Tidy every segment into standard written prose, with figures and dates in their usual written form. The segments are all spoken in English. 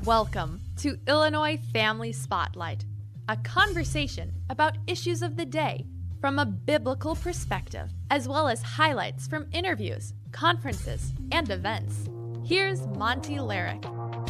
Welcome to Illinois Family Spotlight, a conversation about issues of the day from a biblical perspective, as well as highlights from interviews, conferences, and events. Here's Monty Larrick.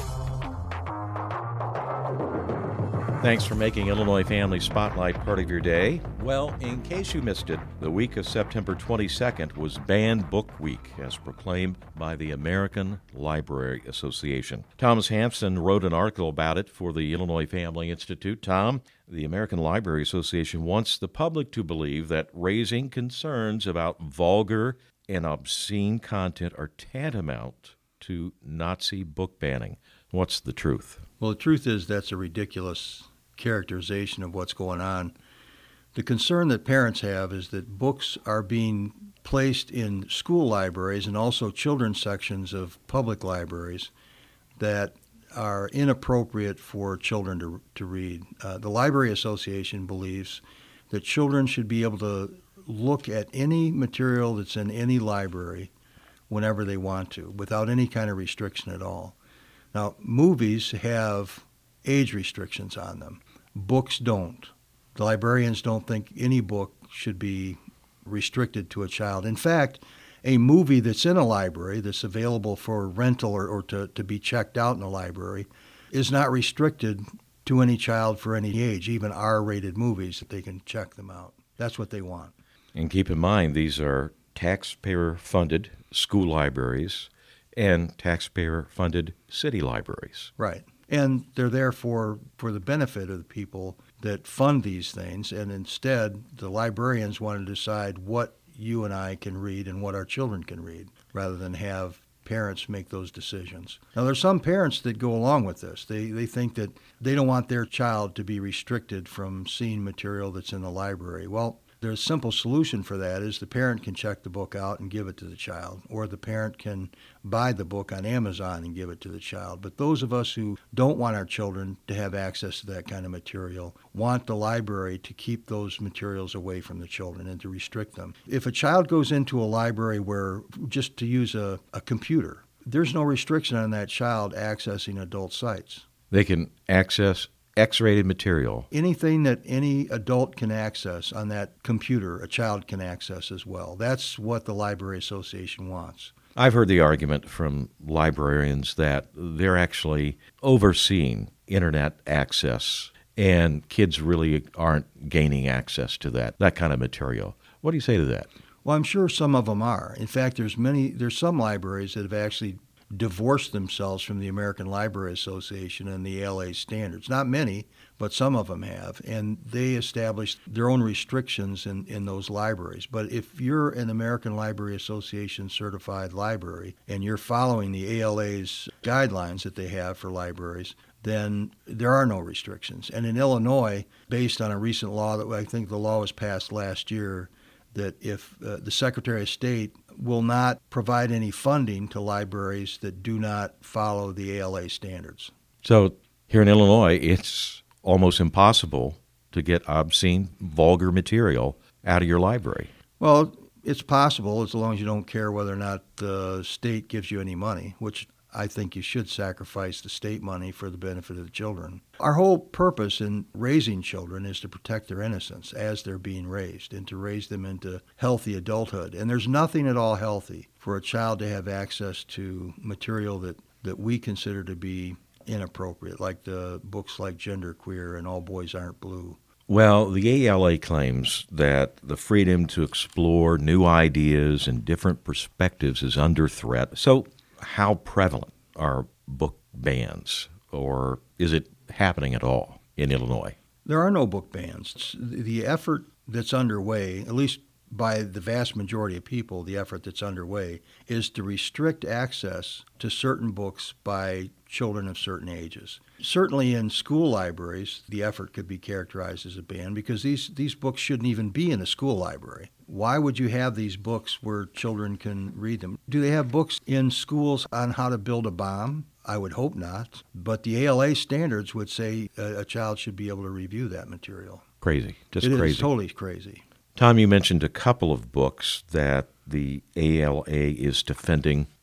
Thanks for making Illinois Family Spotlight part of your day. Well, in case you missed it, the week of September 22nd was Banned Book Week, as proclaimed by the American Library Association. Thomas Hampson wrote an article about it for the Illinois Family Institute. Tom, the American Library Association wants the public to believe that raising concerns about vulgar and obscene content are tantamount to Nazi book banning. What's the truth? Well, the truth is that's a ridiculous characterization of what's going on. The concern that parents have is that books are being placed in school libraries and also children's sections of public libraries that are inappropriate for children to read. The Library Association believes that children should be able to look at any material that's in any library whenever they want to, without any kind of restriction at all. Now, movies have age restrictions on them. Books don't. The librarians don't think any book should be restricted to a child. In fact, a movie that's in a library that's available for rental or to be checked out in a library is not restricted to any child for any age, even R-rated movies, that they can check them out. That's what they want. And keep in mind, these are taxpayer-funded school libraries and taxpayer-funded city libraries. Right. And they're there for the benefit of the people that fund these things, and instead the librarians want to decide what you and I can read and what our children can read, rather than have parents make those decisions. Now, there's some parents that go along with this. They think that they don't want their child to be restricted from seeing material that's in the library. Well, there's a simple solution for that is the parent can check the book out and give it to the child, or the parent can buy the book on Amazon and give it to the child. But those of us who don't want our children to have access to that kind of material want the library to keep those materials away from the children and to restrict them. If a child goes into a library where, just to use a computer, there's no restriction on that child accessing adult sites. They can access X-rated material. Anything that any adult can access on that computer, a child can access as well. That's what the Library Association wants. I've heard the argument from librarians that they're actually overseeing internet access, and kids really aren't gaining access to that kind of material. What do you say to that? Well, I'm sure some of them are. In fact, there's some libraries that have actually divorced themselves from the American Library Association and the ALA standards. Not many, but some of them have. And they established their own restrictions in those libraries. But if you're an American Library Association certified library and you're following the ALA's guidelines that they have for libraries, then there are no restrictions. And in Illinois, based on a recent law that I think the law was passed last year, that if the Secretary of State will not provide any funding to libraries that do not follow the ALA standards. So here in Illinois, it's almost impossible to get obscene, vulgar material out of your library. Well, it's possible as long as you don't care whether or not the state gives you any money, which I think you should sacrifice the state money for the benefit of the children. Our whole purpose in raising children is to protect their innocence as they're being raised and to raise them into healthy adulthood. And there's nothing at all healthy for a child to have access to material that we consider to be inappropriate, like the books like Genderqueer and All Boys Aren't Blue. Well, the ALA claims that the freedom to explore new ideas and different perspectives is under threat. So how prevalent are book bans, or is it happening at all in Illinois? There are no book bans. The effort that's underway, at least by the vast majority of people, the effort that's underway is to restrict access to certain books by children of certain ages. Certainly in school libraries, the effort could be characterized as a ban because these books shouldn't even be in a school library. Why would you have these books where children can read them? Do they have books in schools on how to build a bomb? I would hope not. But the ALA standards would say a child should be able to review that material. Crazy. Just crazy. Crazy. It is totally crazy. Tom, you mentioned a couple of books that the ALA is defending.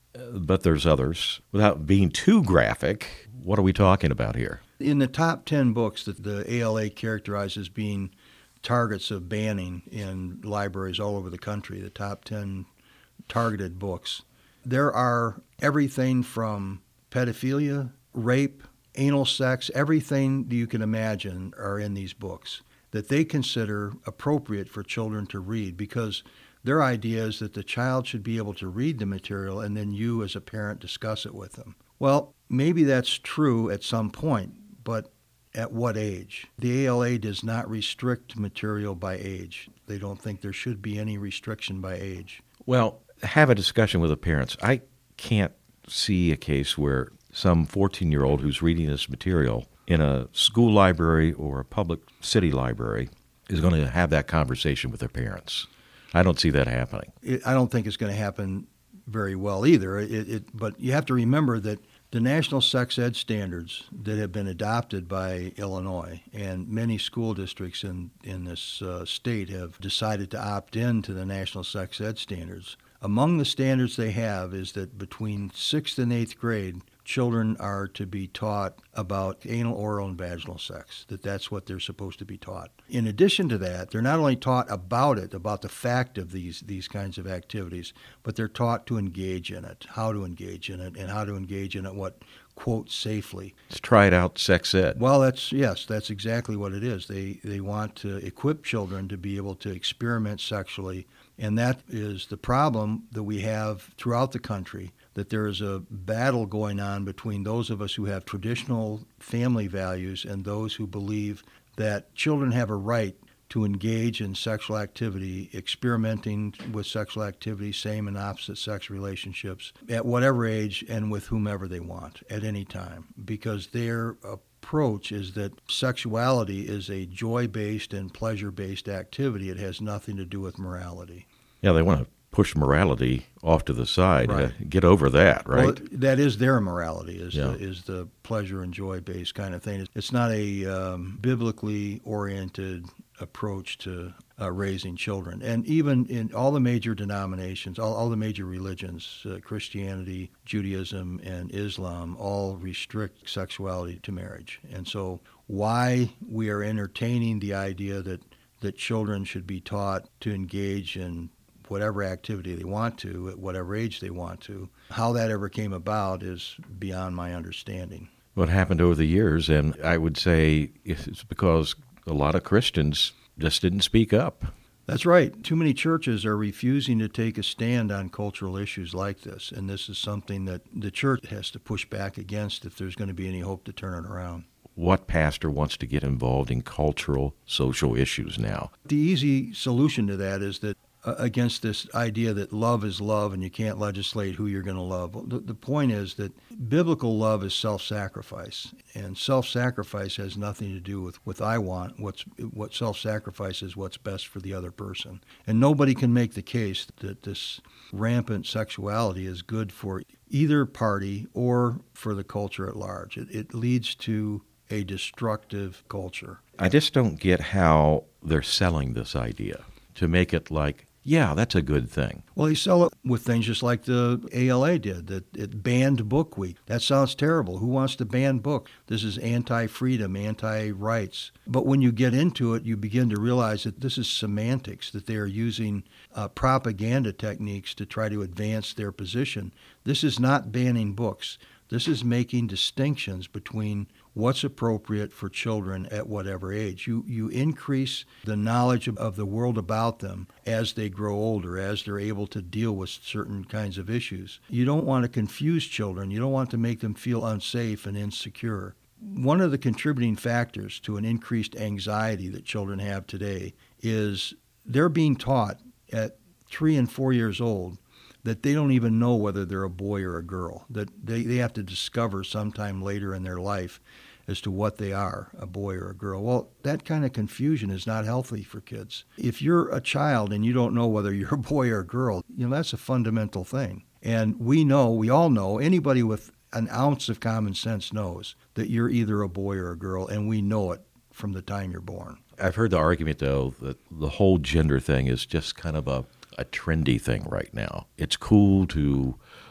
but there's others. Without being too graphic, what are we talking about here? In the top 10 books that the ALA characterizes being targets of banning in libraries all over the country, the top 10 targeted books, there are everything from pedophilia, rape, anal sex, everything that you can imagine are in these books that they consider appropriate for children to read, because their idea is that the child should be able to read the material and then you as a parent discuss it with them. Well, maybe that's true at some point, but at what age? The ALA does not restrict material by age. They don't think there should be any restriction by age. Well, have a discussion with the parents. I can't see a case where some 14-year-old who's reading this material in a school library or a public city library is going to have that conversation with their parents. I don't see that happening. I don't think it's going to happen very well either. But you have to remember that the national sex ed standards that have been adopted by Illinois, and many school districts in this state have decided to opt in to the national sex ed standards. Among the standards they have is that between 6th and 8th grade, children are to be taught about anal, oral, and vaginal sex, that's what they're supposed to be taught. In addition to that, they're not only taught about it, about the fact of these kinds of activities, but they're taught to engage in it, how to engage in it, and how to engage in it, what, quote, safely. Let's try it out, sex ed. Well, that's exactly what it is. They want to equip children to be able to experiment sexually, and that is the problem that we have throughout the country, that there is a battle going on between those of us who have traditional family values and those who believe that children have a right to engage in sexual activity, experimenting with sexual activity, same and opposite sex relationships, at whatever age and with whomever they want at any time, because their approach is that sexuality is a joy-based and pleasure-based activity. It has nothing to do with morality. Yeah, they want to push morality off to the side. Right. Get over that, right? Well, that is their morality, is the pleasure and joy-based kind of thing. It's not a biblically oriented approach to raising children. And even in all the major denominations, all the major religions, Christianity, Judaism, and Islam, all restrict sexuality to marriage. And so why we are entertaining the idea that children should be taught to engage in whatever activity they want to, at whatever age they want to, how that ever came about is beyond my understanding. What happened over the years, and I would say it's because a lot of Christians just didn't speak up. That's right. Too many churches are refusing to take a stand on cultural issues like this, and this is something that the church has to push back against if there's going to be any hope to turn it around. What pastor wants to get involved in cultural, social issues now? The easy solution to that is that against this idea that love is love and you can't legislate who you're going to love. The point is that biblical love is self-sacrifice, and self-sacrifice has nothing to do with what I want. What self-sacrifice is what's best for the other person. And nobody can make the case that this rampant sexuality is good for either party or for the culture at large. It leads to a destructive culture. I just don't get how they're selling this idea to make it like, yeah, that's a good thing. Well, they sell it with things just like the ALA did, that it banned Book Week. That sounds terrible. Who wants to ban books? This is anti-freedom, anti-rights. But when you get into it, you begin to realize that this is semantics, that they are using propaganda techniques to try to advance their position. This is not banning books. This is making distinctions between what's appropriate for children at whatever age. You increase the knowledge of the world about them as they grow older, as they're able to deal with certain kinds of issues. You don't want to confuse children. You don't want to make them feel unsafe and insecure. One of the contributing factors to an increased anxiety that children have today is they're being taught at 3 and 4 years old that they don't even know whether they're a boy or a girl, that they have to discover sometime later in their life as to what they are, a boy or a girl. Well, that kind of confusion is not healthy for kids. If you're a child and you don't know whether you're a boy or a girl, that's a fundamental thing. And we all know, anybody with an ounce of common sense knows that you're either a boy or a girl, and we know it from the time you're born. I've heard the argument, though, that the whole gender thing is just kind of a trendy thing right now. It's cool to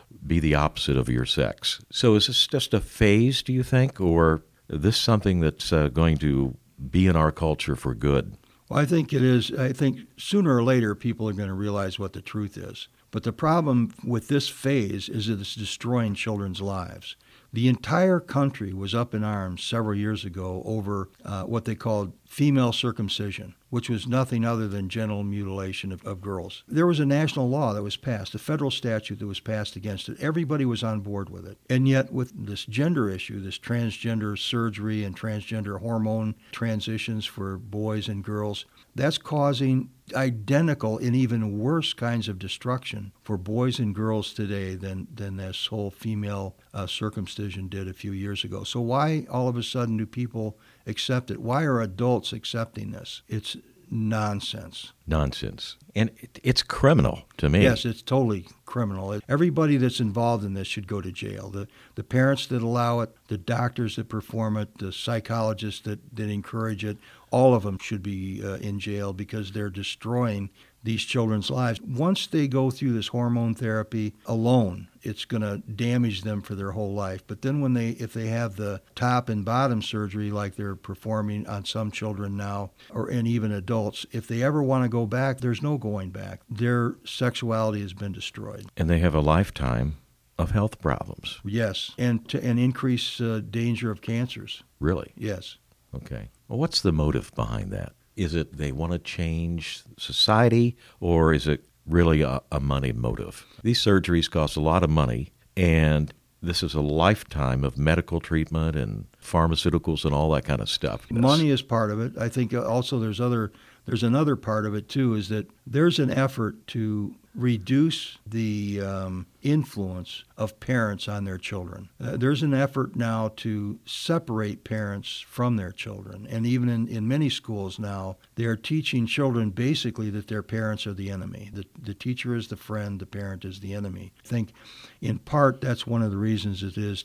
be the opposite of your sex. So is this just a phase, do you think, or is this something that's going to be in our culture for good? Well, I think it is. I think sooner or later people are going to realize what the truth is. But the problem with this phase is that it's destroying children's lives. The entire country was up in arms several years ago over what they called female circumcision, which was nothing other than genital mutilation of girls. There was a national law that was passed, a federal statute that was passed against it. Everybody was on board with it. And yet with this gender issue, this transgender surgery and transgender hormone transitions for boys and girls, that's causing identical and even worse kinds of destruction for boys and girls today than this whole female circumcision did a few years ago. So why all of a sudden do people accept it? Why are adults accepting this? It's nonsense. Nonsense. And it's criminal to me. Yes, it's totally criminal. Everybody that's involved in this should go to jail. The parents that allow it, the doctors that perform it, the psychologists that encourage it, all of them should be in jail because they're destroying these children's lives. Once they go through this hormone therapy alone, it's going to damage them for their whole life. But then if they have the top and bottom surgery like they're performing on some children now, and even adults, if they ever want to go back, there's no going back. Their sexuality has been destroyed. And they have a lifetime of health problems. Yes, and increase danger of cancers. Really? Yes. Okay. Well, what's the motive behind that? Is it they want to change society, or is it really a money motive? These surgeries cost a lot of money, and this is a lifetime of medical treatment and pharmaceuticals and all that kind of stuff. Money is part of it. I think also there's another part of it, too, is that there's an effort to reduce the influence of parents on their children. There's an effort now to separate parents from their children. And even in many schools now, they are teaching children basically that their parents are the enemy. The teacher is the friend, the parent is the enemy. I think in part that's one of the reasons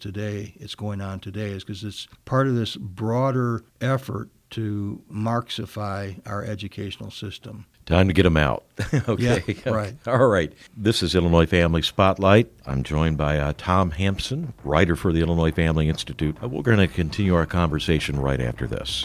it's going on today, is because it's part of this broader effort to Marxify our educational system. Time to get them out. Okay. Yeah, right. All right. This is Illinois Family Spotlight. I'm joined by Tom Hampson, writer for the Illinois Family Institute. We're going to continue our conversation right after this.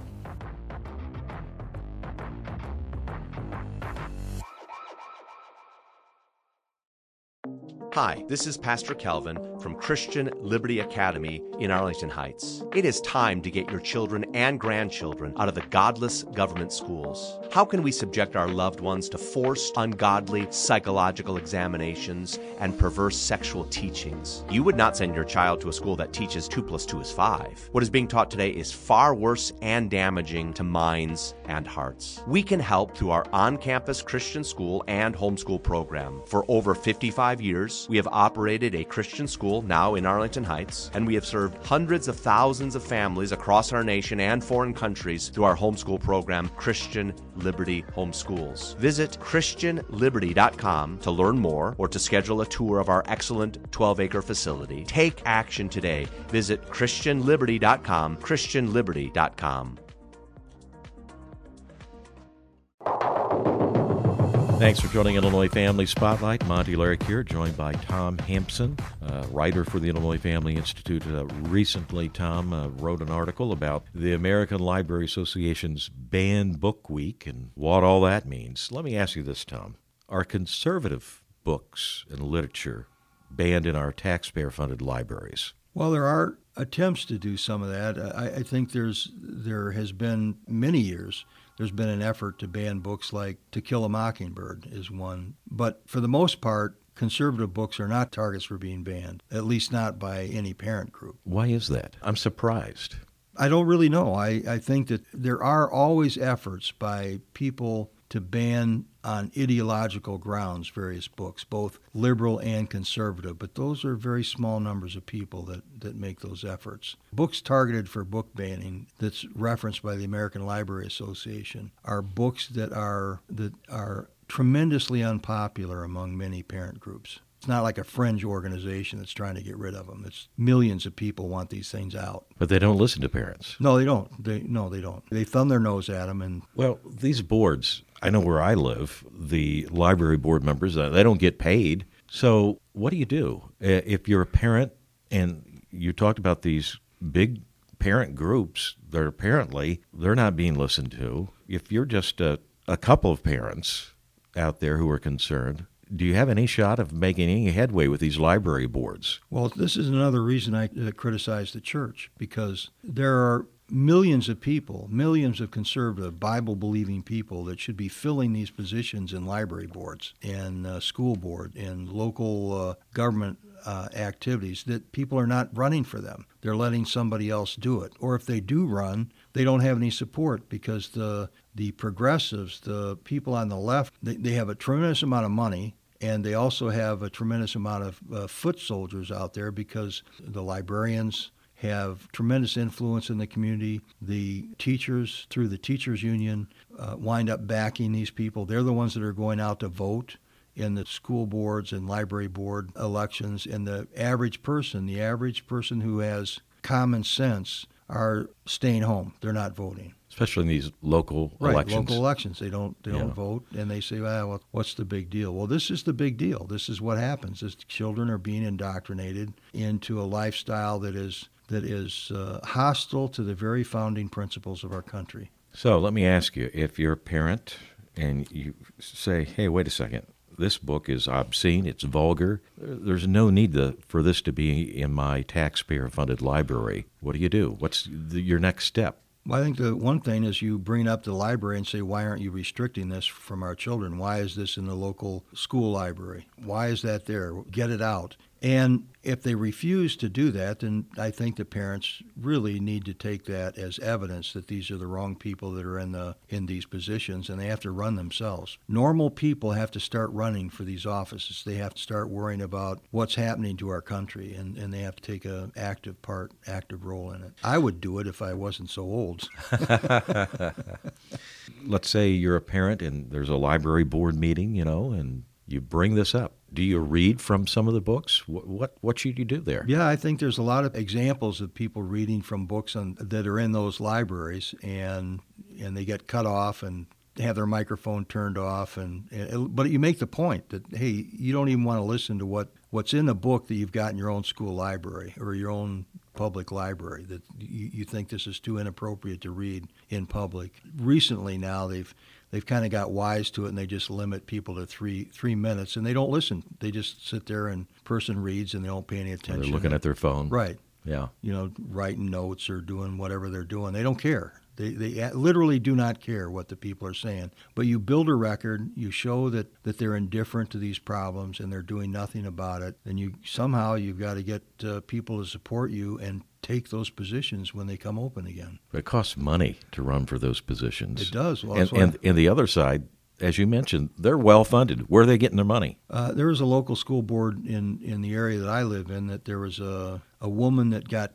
Hi, this is Pastor Calvin from Christian Liberty Academy in Arlington Heights. It is time to get your children and grandchildren out of the godless government schools. How can we subject our loved ones to forced, ungodly psychological examinations and perverse sexual teachings? You would not send your child to a school that teaches 2 + 2 is 5. What is being taught today is far worse and damaging to minds and hearts. We can help through our on-campus Christian school and homeschool program. For over 55 years, we have operated a Christian school now in Arlington Heights, and we have served hundreds of thousands of families across our nation and foreign countries through our homeschool program, Christian Liberty Homeschools. Visit ChristianLiberty.com to learn more or to schedule a tour of our excellent 12-acre facility. Take action today. Visit ChristianLiberty.com, ChristianLiberty.com. Thanks for joining Illinois Family Spotlight. Monty Larrick here, joined by Tom Hampson, writer for the Illinois Family Institute. Recently, Tom wrote an article about the American Library Association's Banned Book Week and what all that means. Let me ask you this, Tom. Are conservative books and literature banned in our taxpayer-funded libraries? Well, there are attempts to do some of that. I think there has been many years. There's been an effort to ban books like To Kill a Mockingbird is one. But for the most part, conservative books are not targets for being banned, at least not by any parent group. Why is that? I'm surprised. I don't really know. I think that there are always efforts by people to ban on ideological grounds various books, both liberal and conservative, but those are very small numbers of people that make those efforts. Books targeted for book banning that's referenced by the American Library Association are books that are tremendously unpopular among many parent groups. It's not like a fringe organization that's trying to get rid of them. It's millions of people want these things out. But they don't listen to parents. No, they don't. They don't. They thumb their nose at them. And well, these boards, I know where I live, the library board members, they don't get paid So what do you do if you're a parent and you talked about these big parent groups that apparently they're not being listened to? If you're just a couple of parents out there who are concerned, do you have any shot of making any headway with these library boards? Well, this is another reason I criticize the church, because there are millions of people, millions of conservative, Bible-believing people that should be filling these positions in library boards and school board and local government activities, that people are not running for them. They're letting somebody else do it. Or if they do run, they don't have any support, because the progressives, the people on the left, they have a tremendous amount of money. And they also have a tremendous amount of foot soldiers out there, because the librarians have tremendous influence in the community. The teachers, through the teachers union, wind up backing these people. They're the ones that are going out to vote in the school boards and library board elections. And the average person who has common sense, are staying home. They're not voting. Especially in these local elections. Local elections. They don't vote, and they say, well, what's the big deal? Well, this is the big deal. This is what happens, is children are being indoctrinated into a lifestyle that is hostile to the very founding principles of our country. So let me ask you, if you're a parent and you say, hey, wait a second, this book is obscene, it's vulgar, there's no need for this to be in my taxpayer-funded library, what do? What's your next step? Well, I think the one thing is you bring up the library and say, why aren't you restricting this from our children? Why is this in the local school library? Why is that there? Get it out. And if they refuse to do that, then I think the parents really need to take that as evidence that these are the wrong people that are in these positions, and they have to run themselves. Normal people have to start running for these offices. They have to start worrying about what's happening to our country, and they have to take an active role in it. I would do it if I wasn't so old. Let's say you're a parent and there's a library board meeting, and you bring this up. Do you read from some of the books? What should you do there? Yeah, I think there's a lot of examples of people reading from books that are in those libraries, and they get cut off and have their microphone turned off. But you make the point that, hey, you don't even want to listen to what's in the book that you've got in your own school library or your own public library, that you think this is too inappropriate to read in public. Recently now they've kind of got wise to it, and they just limit people to three minutes, and they don't listen. They just sit there and person reads, and they don't pay any attention. They're looking at their phone. Right. Yeah. Writing notes or doing whatever they're doing. They don't care. They literally do not care what the people are saying. But you build a record, you show that they're indifferent to these problems and they're doing nothing about it, and you've got to get people to support you and take those positions when they come open again. But it costs money to run for those positions. It does. Well, and the other side, as you mentioned, they're well-funded. Where are they getting their money? There was a local school board in the area that I live in that there was a woman that got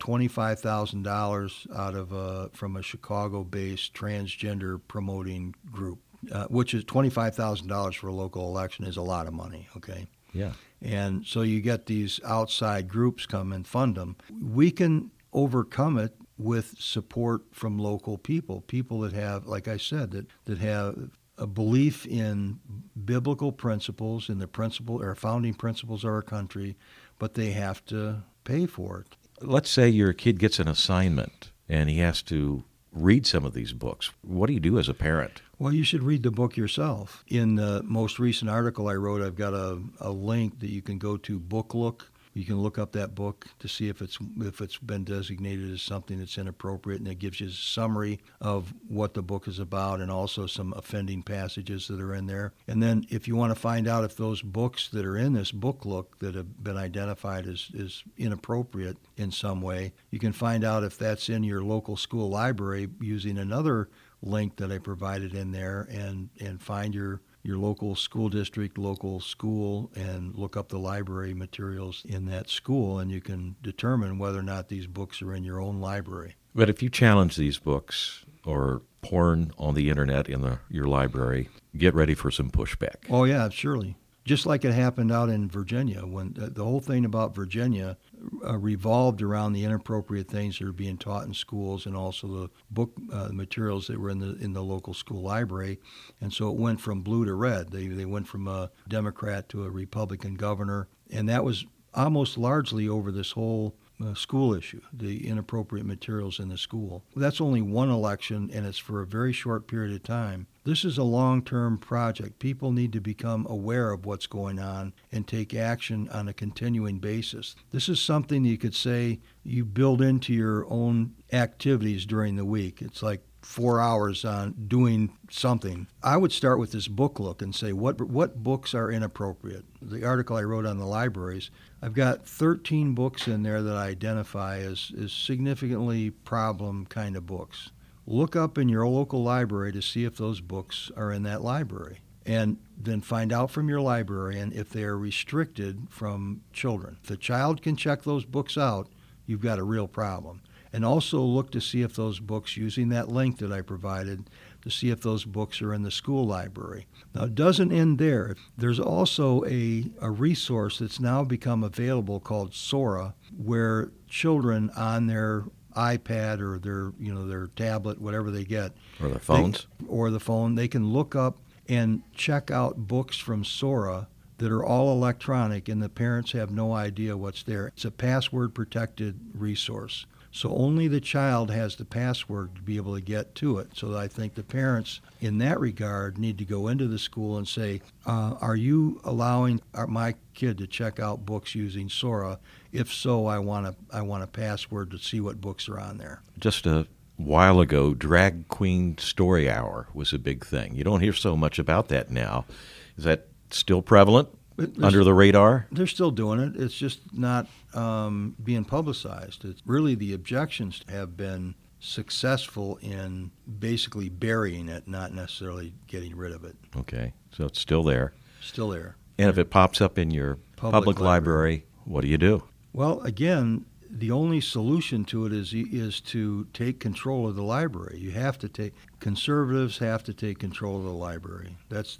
$25,000 from a Chicago-based transgender promoting group, which is $25,000 for a local election is a lot of money, okay? Yeah. And so you get these outside groups come and fund them. We can overcome it with support from local people that have, like I said, that have a belief in biblical principles, in the founding principles of our country, but they have to pay for it. Let's say your kid gets an assignment and he has to read some of these books. What do you do as a parent? Well, you should read the book yourself. In the most recent article I wrote, I've got a link that you can go to, BookLook. You can look up that book to see if it's been designated as something that's inappropriate, and it gives you a summary of what the book is about and also some offending passages that are in there. And then if you want to find out if those books that are in this BookLook that have been identified as inappropriate in some way, you can find out if that's in your local school library using another link that I provided in there, and find your local school district, local school, and look up the library materials in that school, and you can determine whether or not these books are in your own library. But if you challenge these books or porn on the internet in your library, get ready for some pushback. Oh, yeah, surely. Just like it happened out in Virginia, when the whole thing about Virginia, revolved around the inappropriate things that are being taught in schools, and also the book materials that were in the local school library. And so it went from blue to red. They went from a Democrat to a Republican governor, and that was almost largely over this whole school issue, the inappropriate materials in the school. That's only one election, and it's for a very short period of time. This is a long-term project. People need to become aware of what's going on and take action on a continuing basis. This is something you could say you build into your own activities during the week. It's like 4 hours on doing something. I would start with this book look and say, what books are inappropriate? The article I wrote on the libraries, I've got 13 books in there that I identify as significantly problem kind of books. Look up in your local library to see if those books are in that library. And then find out from your librarian if they are restricted from children. If the child can check those books out, you've got a real problem. And also look to see if those books, using that link that I provided, to see if those books are in the school library. Now, it doesn't end there. There's also a resource that's now become available called Sora, where children on their iPad or their tablet, whatever they get, or their phones, they can look up and check out books from Sora that are all electronic, and the parents have no idea what's there. It's a password-protected resource. So only the child has the password to be able to get to it. So I think the parents, in that regard, need to go into the school and say, are you allowing my kid to check out books using Sora? If so, I want a password to see what books are on there. Just a while ago, Drag Queen Story Hour was a big thing. You don't hear so much about that now. Is that still prevalent? Under the radar? They're still doing it. It's just not being publicized. It's really, the objections have been successful in basically burying it, not necessarily getting rid of it. Okay, so it's still there. Still there. And if it pops up in your public library, what do you do? Well, again, the only solution to it is to take control of the library. Conservatives have to take control of the library. That's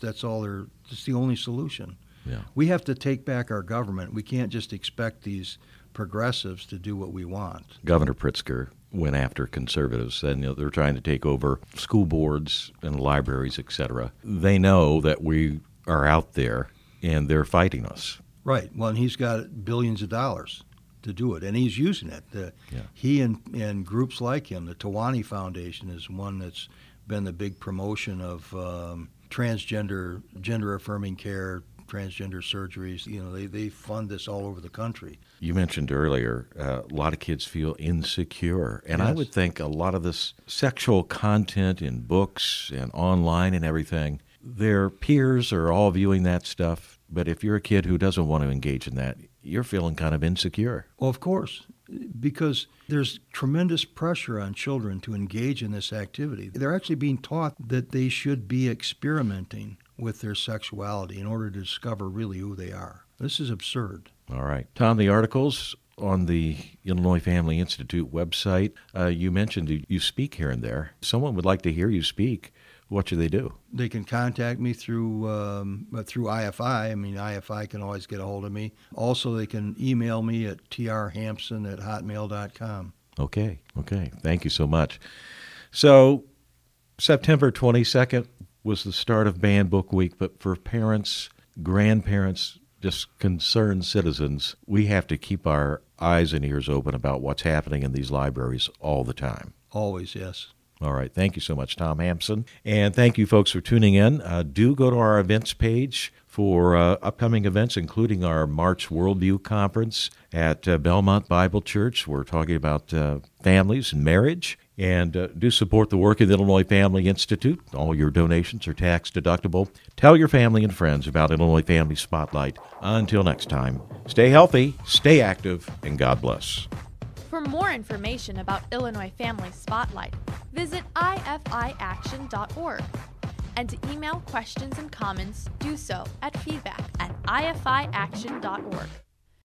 the only solution. Yeah. We have to take back our government. We can't just expect these progressives to do what we want. Governor Pritzker went after conservatives, and they're trying to take over school boards and libraries, etc. They know that we are out there, and they're fighting us. Right. Well, and he's got billions of dollars to do it, and he's using it. He and groups like him, the Tawani Foundation is one that's been the big promotion of transgender, gender-affirming care, transgender surgeries. They fund this all over the country. You mentioned earlier a lot of kids feel insecure, and Yes. I would think a lot of this sexual content in books and online and everything, their peers are all viewing that stuff, but if you're a kid who doesn't want to engage in that, you're feeling kind of insecure. Well, of course, because there's tremendous pressure on children to engage in this activity. They're actually being taught that they should be experimenting with their sexuality in order to discover really who they are. This is absurd. All right. Tom, the articles on the Illinois Family Institute website, you mentioned you speak here and there. Someone would like to hear you speak. What should they do? They can contact me through IFI. I mean, IFI can always get a hold of me. Also, they can email me at trhampson@hotmail.com. Okay. Thank you so much. So, September 22nd was the start of Banned Book Week, but for parents, grandparents, just concerned citizens, we have to keep our eyes and ears open about what's happening in these libraries all the time. Always, yes. All right. Thank you so much, Tom Hampson. And thank you, folks, for tuning in. Do go to our events page for upcoming events, including our March Worldview Conference at Belmont Bible Church. We're talking about families and marriage. And do support the work of the Illinois Family Institute. All your donations are tax deductible. Tell your family and friends about Illinois Family Spotlight. Until next time, stay healthy, stay active, and God bless. For more information about Illinois Family Spotlight, visit ifiaction.org. And to email questions and comments, do so at feedback@ifiaction.org.